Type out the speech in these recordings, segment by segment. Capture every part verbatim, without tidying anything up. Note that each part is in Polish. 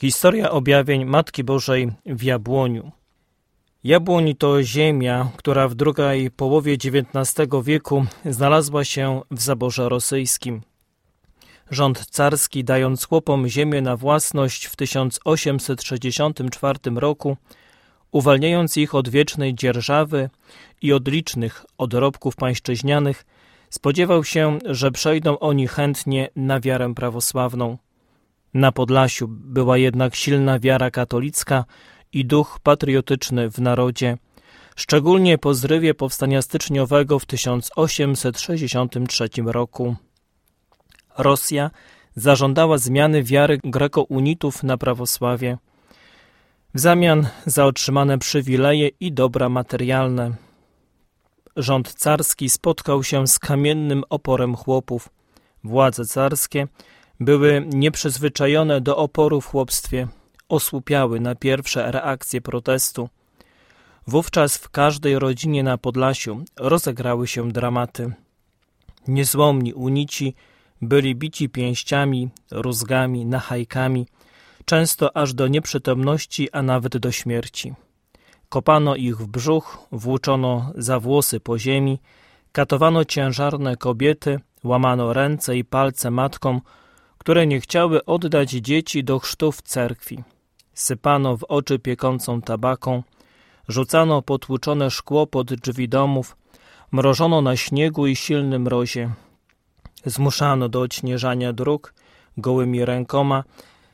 Historia objawień Matki Bożej w Jabłoniu. Jabłoń to ziemia, która w drugiej połowie dziewiętnastego wieku znalazła się w zaborze rosyjskim. Rząd carski, dając chłopom ziemię na własność w tysiąc osiemset sześćdziesiątym czwartym roku, uwalniając ich od wiecznej dzierżawy i od licznych odrobków pańszczyźnianych, spodziewał się, że przejdą oni chętnie na wiarę prawosławną. Na Podlasiu była jednak silna wiara katolicka i duch patriotyczny w narodzie, szczególnie po zrywie powstania styczniowego w tysiąc osiemset sześćdziesiątym trzecim roku. Rosja zażądała zmiany wiary greko-unitów na prawosławie w zamian za otrzymane przywileje i dobra materialne. Rząd carski spotkał się z kamiennym oporem chłopów. Władze carskie były nieprzyzwyczajone do oporu w chłopstwie, osłupiały na pierwsze reakcje protestu. Wówczas w każdej rodzinie na Podlasiu rozegrały się dramaty. Niezłomni unici byli bici pięściami, rózgami, nachajkami, często aż do nieprzytomności, a nawet do śmierci. Kopano ich w brzuch, włóczono za włosy po ziemi, katowano ciężarne kobiety, łamano ręce i palce matkom, które nie chciały oddać dzieci do chrztu w cerkwi. Sypano w oczy piekącą tabaką, rzucano potłuczone szkło pod drzwi domów, mrożono na śniegu i silnym mrozie. Zmuszano do odśnieżania dróg gołymi rękoma,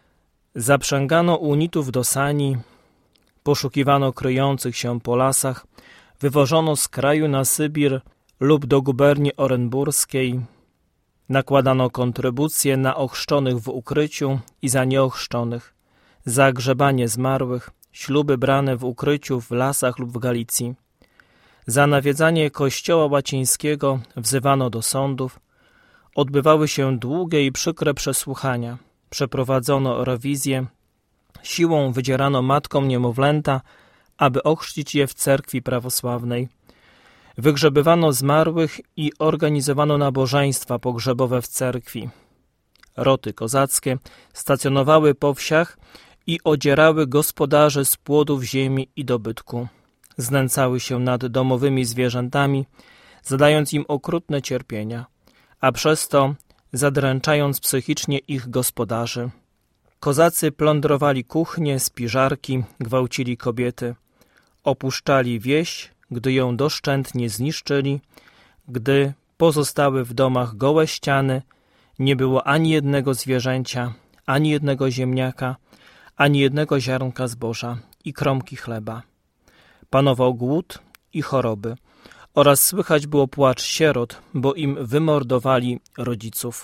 zaprzęgano unitów do sani, poszukiwano kryjących się po lasach, wywożono z kraju na Sybir lub do guberni orenburskiej, nakładano kontrybucje na ochrzczonych w ukryciu i za nieochrzczonych, za grzebanie zmarłych, śluby brane w ukryciu w lasach lub w Galicji. Za nawiedzanie kościoła łacińskiego wzywano do sądów, odbywały się długie i przykre przesłuchania, przeprowadzono rewizję, siłą wydzierano matkom niemowlęta, aby ochrzcić je w cerkwi prawosławnej. Wygrzebywano zmarłych i organizowano nabożeństwa pogrzebowe w cerkwi. Roty kozackie stacjonowały po wsiach i odzierały gospodarzy z płodów ziemi i dobytku. Znęcały się nad domowymi zwierzętami, zadając im okrutne cierpienia, a przez to zadręczając psychicznie ich gospodarzy. Kozacy plądrowali kuchnie, spiżarki, gwałcili kobiety, opuszczali wieś, gdy ją doszczętnie zniszczyli, gdy pozostały w domach gołe ściany, nie było ani jednego zwierzęcia, ani jednego ziemniaka, ani jednego ziarnka zboża i kromki chleba. Panował głód i choroby oraz słychać było płacz sierot, bo im wymordowali rodziców.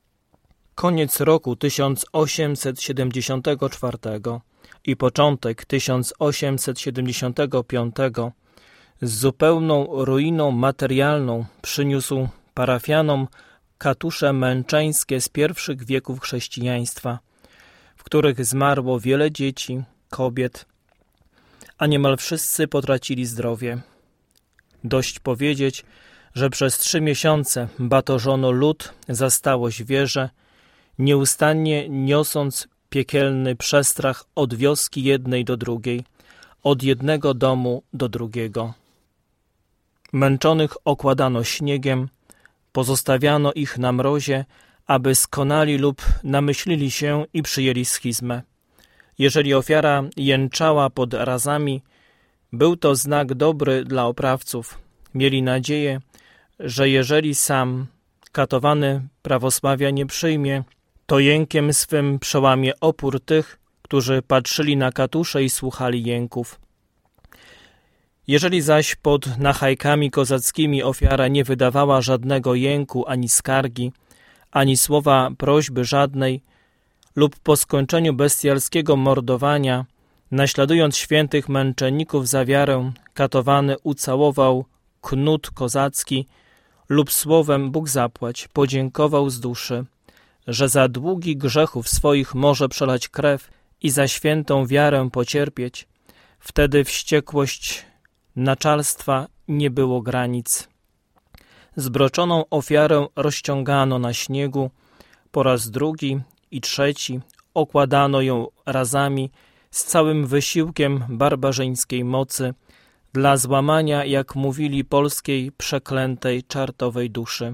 Koniec roku tysiąc osiemset siedemdziesiątego czwartego i początek tysiąc osiemset siedemdziesiątego piątego z zupełną ruiną materialną przyniósł parafianom katusze męczeńskie z pierwszych wieków chrześcijaństwa, w których zmarło wiele dzieci, kobiet, a niemal wszyscy potracili zdrowie. Dość powiedzieć, że przez trzy miesiące batorzono lud za stałość wieże, nieustannie niosąc piekielny przestrach od wioski jednej do drugiej, od jednego domu do drugiego. Męczonych okładano śniegiem, pozostawiano ich na mrozie, aby skonali lub namyślili się i przyjęli schizmę. Jeżeli ofiara jęczała pod razami, był to znak dobry dla oprawców. Mieli nadzieję, że jeżeli sam katowany prawosławia nie przyjmie, to jękiem swym przełamie opór tych, którzy patrzyli na katusze i słuchali jęków. Jeżeli zaś pod nachajkami kozackimi ofiara nie wydawała żadnego jęku ani skargi, ani słowa prośby żadnej, lub po skończeniu bestialskiego mordowania, naśladując świętych męczenników za wiarę, katowany ucałował knut kozacki lub słowem Bóg zapłać podziękował z duszy, że za długi grzechów swoich może przelać krew i za świętą wiarę pocierpieć, wtedy wściekłość naczalstwa nie było granic. Zbroczoną ofiarę rozciągano na śniegu po raz drugi i trzeci, okładano ją razami z całym wysiłkiem barbarzyńskiej mocy dla złamania, jak mówili, polskiej przeklętej czartowej duszy.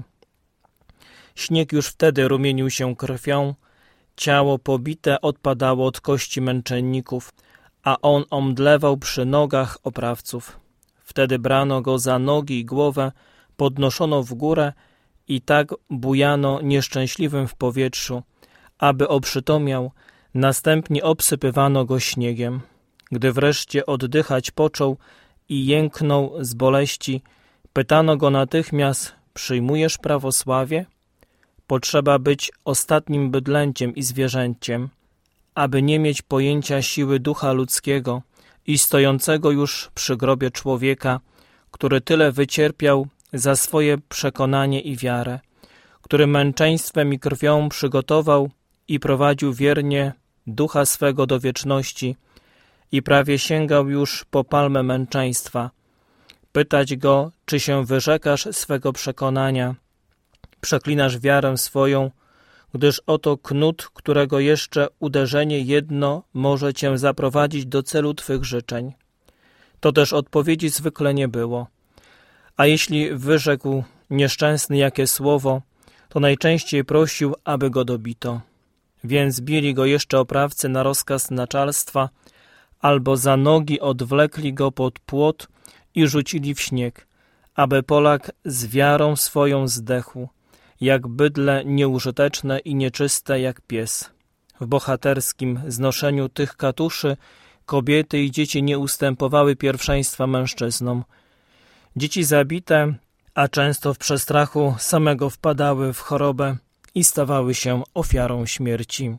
Śnieg już wtedy rumienił się krwią, ciało pobite odpadało od kości męczenników, a on omdlewał przy nogach oprawców. Wtedy brano go za nogi i głowę, podnoszono w górę i tak bujano nieszczęśliwym w powietrzu, aby oprzytomiał, następnie obsypywano go śniegiem. Gdy wreszcie oddychać począł i jęknął z boleści, pytano go natychmiast: przyjmujesz prawosławie? Potrzeba być ostatnim bydlęciem i zwierzęciem, aby nie mieć pojęcia siły ducha ludzkiego i stojącego już przy grobie człowieka, który tyle wycierpiał za swoje przekonanie i wiarę, który męczeństwem i krwią przygotował i prowadził wiernie ducha swego do wieczności i prawie sięgał już po palmę męczeństwa. Pytać go, czy się wyrzekasz swego przekonania, przeklinasz wiarę swoją, gdyż oto knut, którego jeszcze uderzenie jedno może cię zaprowadzić do celu twych życzeń. To też odpowiedzi zwykle nie było. A jeśli wyrzekł nieszczęsny jakie słowo, to najczęściej prosił, aby go dobito. Więc bili go jeszcze oprawcy na rozkaz naczelstwa, albo za nogi odwlekli go pod płot i rzucili w śnieg, aby Polak z wiarą swoją zdechł, jak bydlę nieużyteczne i nieczyste jak pies. W bohaterskim znoszeniu tych katuszy kobiety i dzieci nie ustępowały pierwszeństwa mężczyznom. Dzieci zabite, a często w przestrachu samego wpadały w chorobę i stawały się ofiarą śmierci.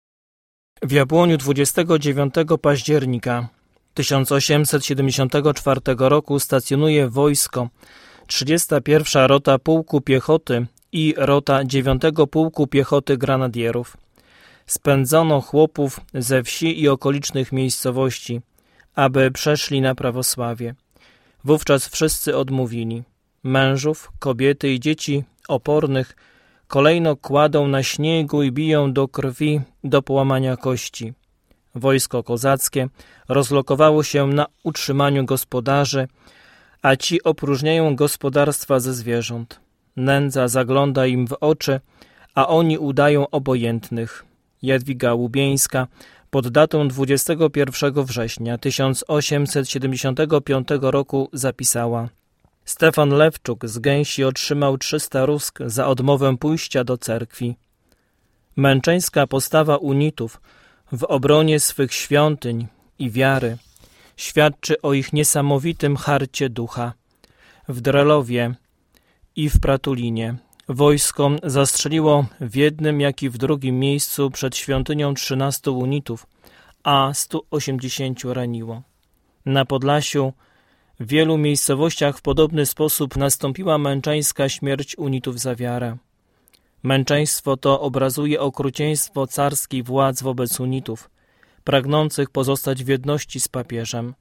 W Jabłoniu dwudziestego dziewiątego października tysiąc osiemset siedemdziesiątego czwartego roku stacjonuje wojsko trzydziesta pierwsza Rota Pułku Piechoty i Rota dziewiątego Pułku Piechoty Grenadierów. Spędzono chłopów ze wsi i okolicznych miejscowości, aby przeszli na prawosławie. Wówczas wszyscy odmówili. Mężów, kobiety i dzieci opornych kolejno kładą na śniegu i biją do krwi, do połamania kości. Wojsko kozackie rozlokowało się na utrzymaniu gospodarzy, a ci opróżniają gospodarstwa ze zwierząt. Nędza zagląda im w oczy, a oni udają obojętnych. Jadwiga Łubieńska pod datą dwudziestego pierwszego września tysiąc osiemset siedemdziesiątego piątego roku zapisała: Stefan Lewczuk z Gęsi otrzymał trzysta rusk za odmowę pójścia do cerkwi. Męczeńska postawa unitów w obronie swych świątyń i wiary świadczy o ich niesamowitym harcie ducha. W Drelowie i w Pratulinie wojsko zastrzeliło w jednym, jak i w drugim miejscu przed świątynią trzynastu unitów, a stu osiemdziesięciu raniło. Na Podlasiu w wielu miejscowościach w podobny sposób nastąpiła męczeńska śmierć unitów za wiarę. Męczeństwo to obrazuje okrucieństwo carskiej władz wobec unitów, pragnących pozostać w jedności z papieżem.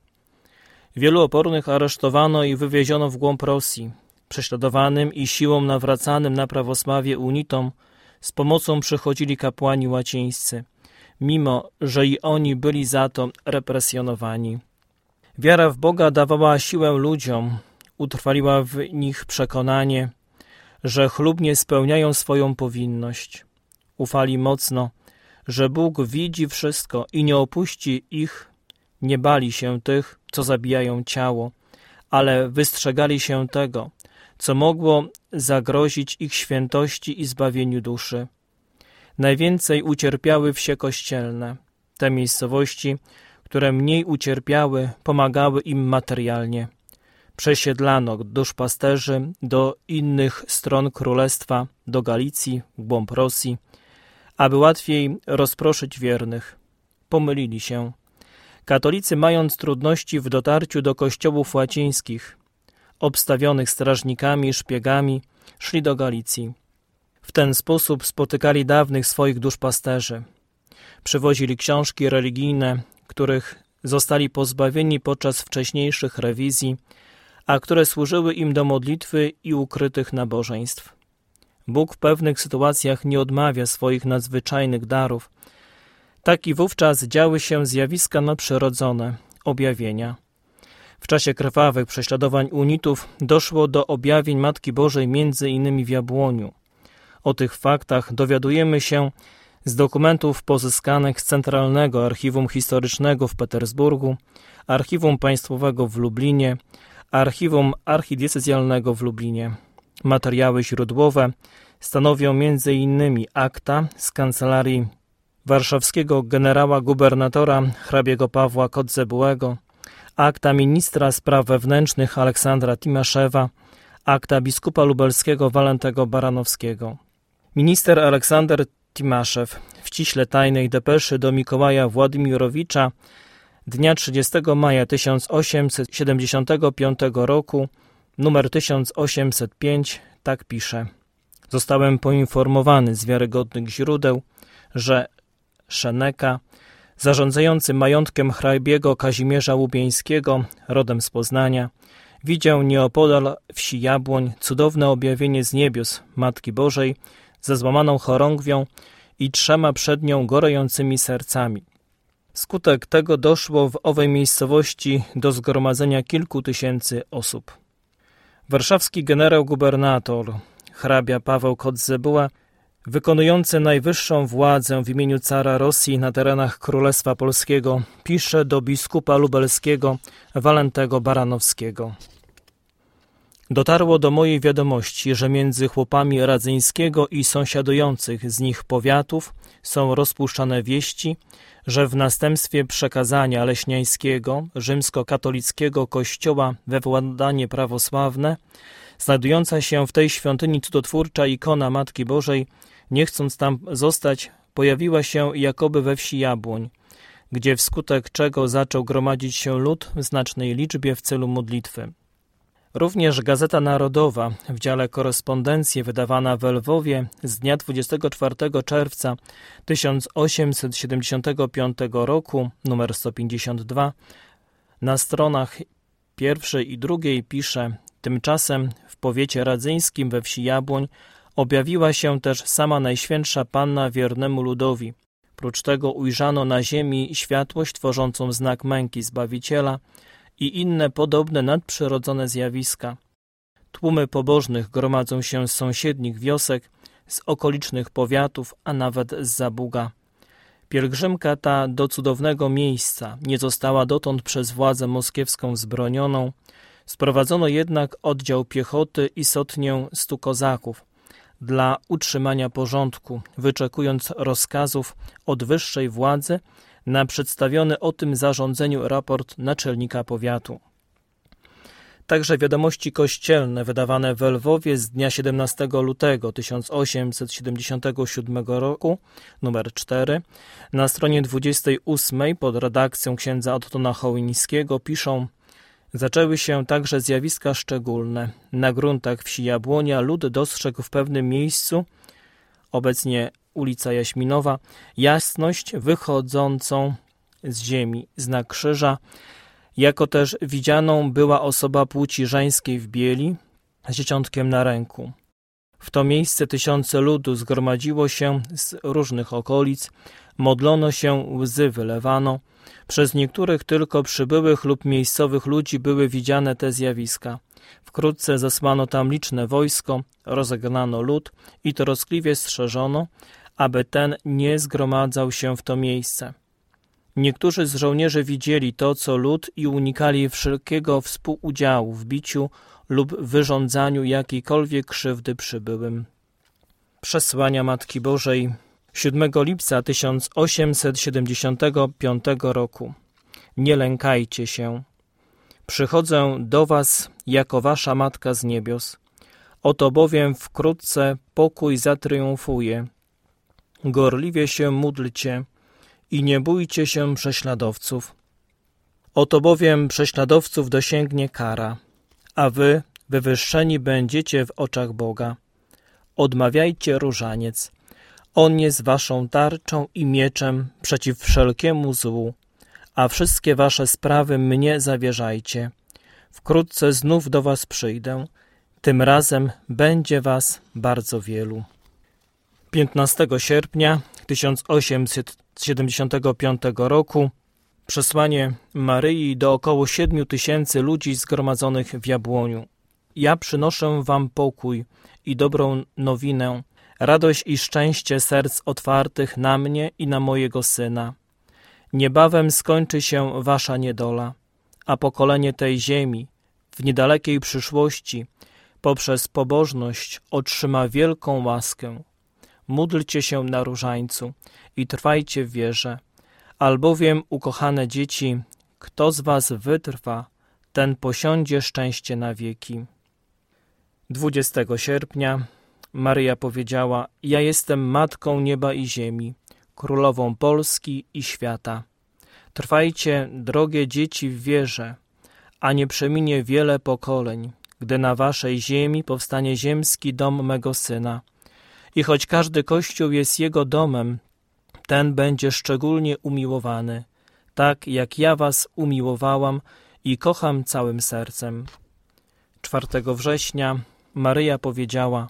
Wielu opornych aresztowano i wywieziono w głąb Rosji. Prześladowanym i siłą nawracanym na prawosławie unitom z pomocą przychodzili kapłani łacińscy, mimo że i oni byli za to represjonowani. Wiara w Boga dawała siłę ludziom, utrwaliła w nich przekonanie, że chlubnie spełniają swoją powinność. Ufali mocno, że Bóg widzi wszystko i nie opuści ich, nie bali się tych, co zabijają ciało, ale wystrzegali się tego, co mogło zagrozić ich świętości i zbawieniu duszy. Najwięcej ucierpiały wsie kościelne. Te miejscowości, które mniej ucierpiały, pomagały im materialnie. Przesiedlano duszpasterzy do innych stron królestwa, do Galicji, w głąb Rosji, aby łatwiej rozproszyć wiernych. Pomylili się. Katolicy, mając trudności w dotarciu do kościołów łacińskich, obstawionych strażnikami i szpiegami, szli do Galicji. W ten sposób spotykali dawnych swoich duszpasterzy. Przywozili książki religijne, których zostali pozbawieni podczas wcześniejszych rewizji, a które służyły im do modlitwy i ukrytych nabożeństw. Bóg w pewnych sytuacjach nie odmawia swoich nadzwyczajnych darów. Tak i wówczas działy się zjawiska nadprzyrodzone, objawienia. W czasie krwawych prześladowań unitów doszło do objawień Matki Bożej między innymi w Jabłoniu. O tych faktach dowiadujemy się z dokumentów pozyskanych z Centralnego Archiwum Historycznego w Petersburgu, Archiwum Państwowego w Lublinie, Archiwum Archidiecezjalnego w Lublinie. Materiały źródłowe stanowią między innymi akta z kancelarii warszawskiego generała gubernatora hrabiego Pawła Kotzebułego, akta ministra spraw wewnętrznych Aleksandra Timaszewa, akta biskupa lubelskiego Walentego Baranowskiego. Minister Aleksander Timaszew w ściśle tajnej depeszy do Mikołaja Władimirowicza dnia trzydziestego maja tysiąc osiemset siedemdziesiątego piątego roku, numer tysiąc osiemset pięć, tak pisze. Zostałem poinformowany z wiarygodnych źródeł, że Szeneka, zarządzający majątkiem hrabiego Kazimierza Łubieńskiego, rodem z Poznania, widział nieopodal wsi Jabłoń cudowne objawienie z niebios Matki Bożej ze złamaną chorągwią i trzema przed nią gorejącymi sercami. Wskutek tego doszło w owej miejscowości do zgromadzenia kilku tysięcy osób. Warszawski generał-gubernator, hrabia Paweł Kotzebuła, wykonujący najwyższą władzę w imieniu cara Rosji na terenach Królestwa Polskiego, pisze do biskupa lubelskiego Walentego Baranowskiego. Dotarło do mojej wiadomości, że między chłopami Radzyńskiego i sąsiadujących z nich powiatów są rozpuszczane wieści, że w następstwie przekazania leśniańskiego, rzymskokatolickiego kościoła we władanie prawosławne, znajdująca się w tej świątyni cudotwórcza ikona Matki Bożej, nie chcąc tam zostać, pojawiła się jakoby we wsi Jabłoń, gdzie wskutek czego zaczął gromadzić się lud w znacznej liczbie w celu modlitwy. Również Gazeta Narodowa w dziale Korespondencje wydawana w Lwowie z dnia dwudziestego czwartego czerwca tysiąc osiemset siedemdziesiątego piątego roku, numer sto pięćdziesiąt dwa, na stronach pierwszej i drugiej pisze: tymczasem w powiecie radzyńskim we wsi Jabłoń objawiła się też sama Najświętsza Panna wiernemu ludowi. Prócz tego ujrzano na ziemi światłość tworzącą znak męki Zbawiciela i inne podobne nadprzyrodzone zjawiska. Tłumy pobożnych gromadzą się z sąsiednich wiosek, z okolicznych powiatów, a nawet z Zabuga. Pielgrzymka ta do cudownego miejsca nie została dotąd przez władzę moskiewską wzbronioną. Sprowadzono jednak oddział piechoty i sotnię stu kozaków dla utrzymania porządku, wyczekując rozkazów od wyższej władzy na przedstawiony o tym zarządzeniu raport naczelnika powiatu. Także wiadomości kościelne wydawane w Lwowie z dnia siedemnastego lutego tysiąc osiemset siedemdziesiątego siódmego roku, numer cztery, na stronie dwudziestej ósmej pod redakcją księdza Ottona Chołyńskiego piszą: zaczęły się także zjawiska szczególne. Na gruntach wsi Jabłonia lud dostrzegł w pewnym miejscu, obecnie ulica Jaśminowa, jasność wychodzącą z ziemi, znak krzyża, jako też widzianą była osoba płci żeńskiej w bieli z dzieciątkiem na ręku. W to miejsce tysiące ludu zgromadziło się z różnych okolic, modlono się, łzy wylewano. Przez niektórych tylko przybyłych lub miejscowych ludzi były widziane te zjawiska. Wkrótce zesłano tam liczne wojsko, rozegnano lud i troskliwie strzeżono, aby ten nie zgromadzał się w to miejsce. Niektórzy z żołnierzy widzieli to, co lud, i unikali wszelkiego współudziału w biciu lub wyrządzaniu jakiejkolwiek krzywdy przybyłym. Przesłania Matki Bożej siódmego lipca tysiąc osiemset siedemdziesiątego piątego roku. Nie lękajcie się. Przychodzę do was jako wasza Matka z niebios. Oto bowiem wkrótce pokój zatriumfuje. Gorliwie się módlcie i nie bójcie się prześladowców. Oto bowiem prześladowców dosięgnie kara, a wy wywyższeni będziecie w oczach Boga. Odmawiajcie różaniec. On jest waszą tarczą i mieczem przeciw wszelkiemu złu, a wszystkie wasze sprawy mnie zawierzajcie. Wkrótce znów do was przyjdę, tym razem będzie was bardzo wielu. piętnastego sierpnia tysiąc osiemset siedemdziesiątego piątego roku przesłanie Maryi do około siedmiu tysięcy ludzi zgromadzonych w Jabłoniu. Ja przynoszę wam pokój i dobrą nowinę, radość i szczęście serc otwartych na mnie i na mojego Syna. Niebawem skończy się wasza niedola, a pokolenie tej ziemi w niedalekiej przyszłości poprzez pobożność otrzyma wielką łaskę. Módlcie się na różańcu i trwajcie w wierze, albowiem, ukochane dzieci, kto z was wytrwa, ten posiądzie szczęście na wieki. dwudziestego sierpnia Maryja powiedziała: ja jestem matką nieba i ziemi, królową Polski i świata. Trwajcie, drogie dzieci, w wierze, a nie przeminie wiele pokoleń, gdy na waszej ziemi powstanie ziemski dom mego Syna. I choć każdy kościół jest jego domem, ten będzie szczególnie umiłowany, tak jak ja was umiłowałam i kocham całym sercem. czwartego września Maryja powiedziała: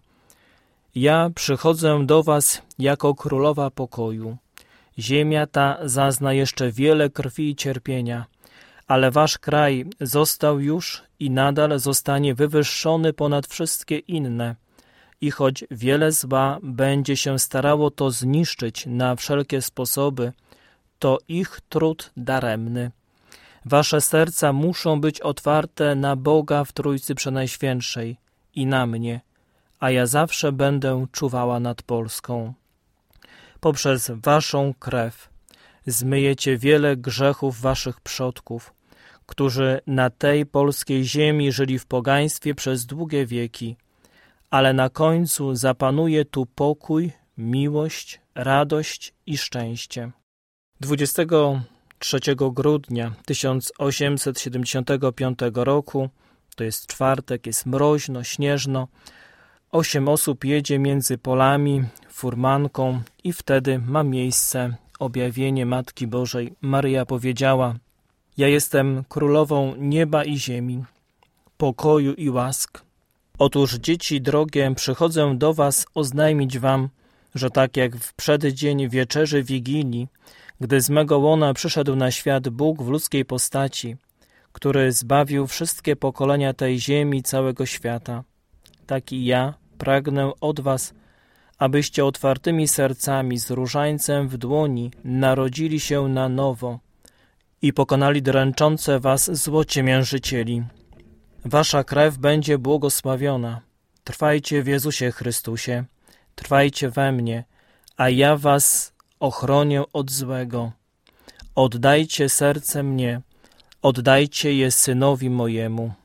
ja przychodzę do was jako królowa pokoju. Ziemia ta zazna jeszcze wiele krwi i cierpienia, ale wasz kraj został już i nadal zostanie wywyższony ponad wszystkie inne. I choć wiele zła będzie się starało to zniszczyć na wszelkie sposoby, to ich trud daremny. Wasze serca muszą być otwarte na Boga w Trójcy Przenajświętszej i na mnie, a ja zawsze będę czuwała nad Polską. Poprzez waszą krew zmyjecie wiele grzechów waszych przodków, którzy na tej polskiej ziemi żyli w pogaństwie przez długie wieki, ale na końcu zapanuje tu pokój, miłość, radość i szczęście. dwudziestego trzeciego grudnia tysiąc osiemset siedemdziesiątego piątego roku, to jest czwartek, jest mroźno, śnieżno, osiem osób jedzie między polami, furmanką i wtedy ma miejsce objawienie Matki Bożej. Maryja powiedziała: ja jestem królową nieba i ziemi, pokoju i łask. Otóż, dzieci drogie, przychodzę do was oznajmić wam, że tak jak w przeddzień wieczerzy Wigilii, gdy z mego łona przyszedł na świat Bóg w ludzkiej postaci, który zbawił wszystkie pokolenia tej ziemi i całego świata, tak i ja pragnę od was, abyście otwartymi sercami z różańcem w dłoni narodzili się na nowo i pokonali dręczące was zło ciemiężycieli. Wasza krew będzie błogosławiona. Trwajcie w Jezusie Chrystusie, trwajcie we mnie, a ja was ochronię od złego. Oddajcie serce mnie, oddajcie je Synowi mojemu.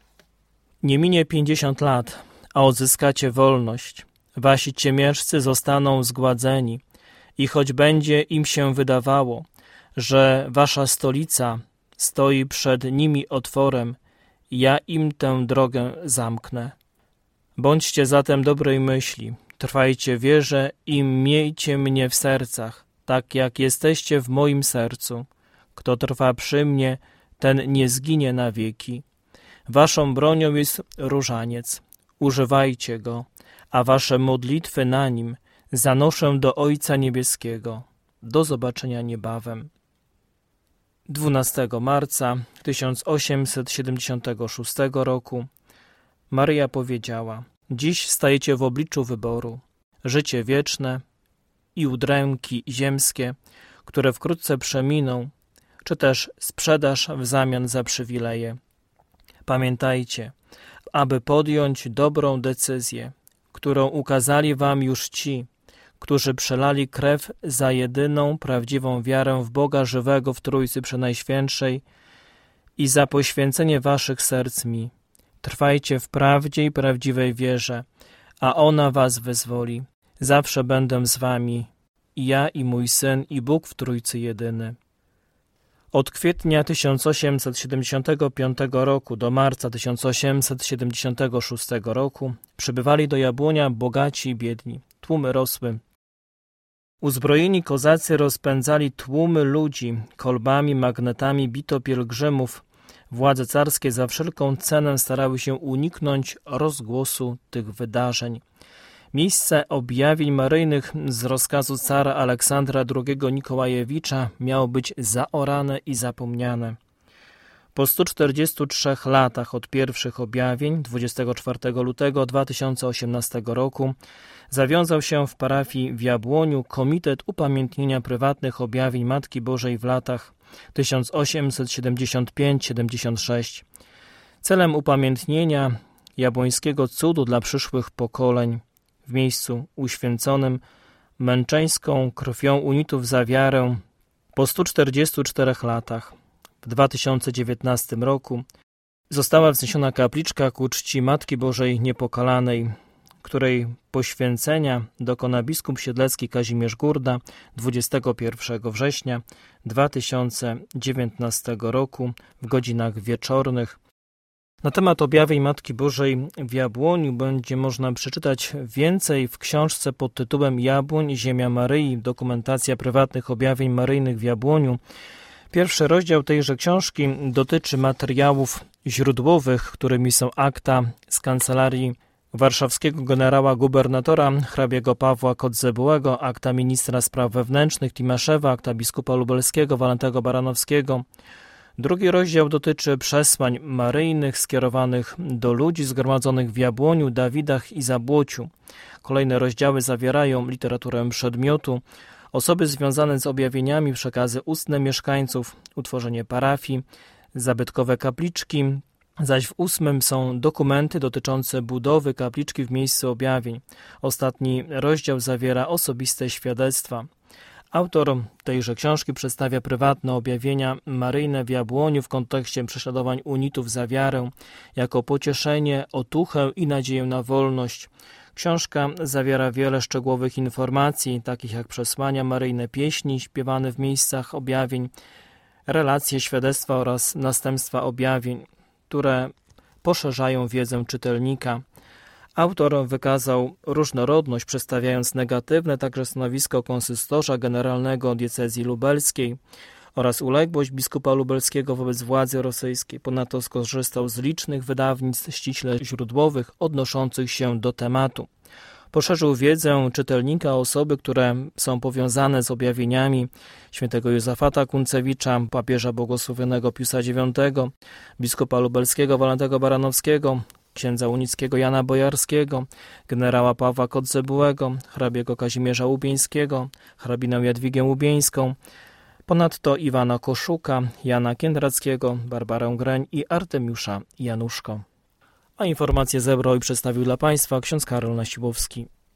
Nie minie pięćdziesiąt lat, a odzyskacie wolność. Wasi ciemiężcy zostaną zgładzeni i choć będzie im się wydawało, że wasza stolica stoi przed nimi otworem, ja im tę drogę zamknę. Bądźcie zatem dobrej myśli, trwajcie w wierze i miejcie mnie w sercach, tak jak jesteście w moim sercu. Kto trwa przy mnie, ten nie zginie na wieki. Waszą bronią jest różaniec, używajcie go, a wasze modlitwy na nim zanoszę do Ojca Niebieskiego. Do zobaczenia niebawem. dwunastego marca tysiąc osiemset siedemdziesiątego szóstego roku Maryja powiedziała: dziś stajecie w obliczu wyboru, życie wieczne i udręki ziemskie, które wkrótce przeminą, czy też sprzedaż w zamian za przywileje. Pamiętajcie, aby podjąć dobrą decyzję, którą ukazali wam już ci, którzy przelali krew za jedyną prawdziwą wiarę w Boga żywego w Trójcy Przenajświętszej i za poświęcenie waszych serc mi. Trwajcie w prawdzie i prawdziwej wierze, a ona was wyzwoli. Zawsze będę z wami, i ja, i mój Syn, i Bóg w Trójcy jedyny. Od kwietnia tysiąc osiemset siedemdziesiątego piątego roku do marca tysiąc osiemset siedemdziesiątego szóstego roku przybywali do Jabłonia bogaci i biedni. Tłumy rosły. Uzbrojeni kozacy rozpędzali tłumy ludzi, kolbami, magnetami bito pielgrzymów. Władze carskie za wszelką cenę starały się uniknąć rozgłosu tych wydarzeń. Miejsce objawień maryjnych z rozkazu cara Aleksandra drugiego Nikołajewicza miało być zaorane i zapomniane. Po stu czterdziestu trzech latach od pierwszych objawień, dwudziestego czwartego lutego dwa tysiące osiemnastego roku, zawiązał się w parafii w Jabłoniu Komitet Upamiętnienia Prywatnych Objawień Matki Bożej w latach tysiąc osiemset siedemdziesiąt pięć do siedemdziesiąt sześć. Celem upamiętnienia jabłońskiego cudu dla przyszłych pokoleń w miejscu uświęconym męczeńską krwią unitów za wiarę po stu czterdziestu czterech latach w dwa tysiące dziewiętnastym roku została wzniesiona kapliczka ku czci Matki Bożej Niepokalanej, której poświęcenia dokona biskup siedlecki Kazimierz Gurda dwudziestego pierwszego września dwa tysiące dziewiętnastego roku w godzinach wieczornych. Na temat objawień Matki Bożej w Jabłoniu będzie można przeczytać więcej w książce pod tytułem Jabłoń, Ziemia Maryi, dokumentacja prywatnych objawień maryjnych w Jabłoniu. Pierwszy rozdział tejże książki dotyczy materiałów źródłowych, którymi są akta z kancelarii warszawskiego generała gubernatora hrabiego Pawła Kotzebułego, akta ministra spraw wewnętrznych Timaszewa, akta biskupa lubelskiego Walentego Baranowskiego. Drugi rozdział dotyczy przesłań maryjnych skierowanych do ludzi zgromadzonych w Jabłoniu, Dawidach i Zabłociu. Kolejne rozdziały zawierają literaturę przedmiotu, osoby związane z objawieniami, przekazy ustne mieszkańców, utworzenie parafii, zabytkowe kapliczki, zaś w ósmym są dokumenty dotyczące budowy kapliczki w miejscu objawień. Ostatni rozdział zawiera osobiste świadectwa. Autor tejże książki przedstawia prywatne objawienia maryjne w Jabłoniu w kontekście prześladowań unitów za wiarę, jako pocieszenie, otuchę i nadzieję na wolność. Książka zawiera wiele szczegółowych informacji, takich jak przesłania maryjne, pieśni śpiewane w miejscach objawień, relacje, świadectwa oraz następstwa objawień, które poszerzają wiedzę czytelnika. Autor wykazał różnorodność, przedstawiając negatywne także stanowisko konsystorza generalnego diecezji lubelskiej oraz uległość biskupa lubelskiego wobec władzy rosyjskiej. Ponadto skorzystał z licznych wydawnictw ściśle źródłowych odnoszących się do tematu. Poszerzył wiedzę czytelnika o osoby, które są powiązane z objawieniami świętego Józefata Kuncewicza, papieża błogosławionego Piusa dziewiątego, biskupa lubelskiego Walentego Baranowskiego, księdza unickiego Jana Bojarskiego, generała Pawła Kotzebułego, hrabiego Kazimierza Łubieńskiego, hrabinę Jadwigę Łubieńską, ponadto Iwana Koszuka, Jana Kiędrackiego, Barbarę Greń i Artemiusza Januszko. A informacje zebrał i przedstawił dla Państwa ksiądz Karol Nasiłowski.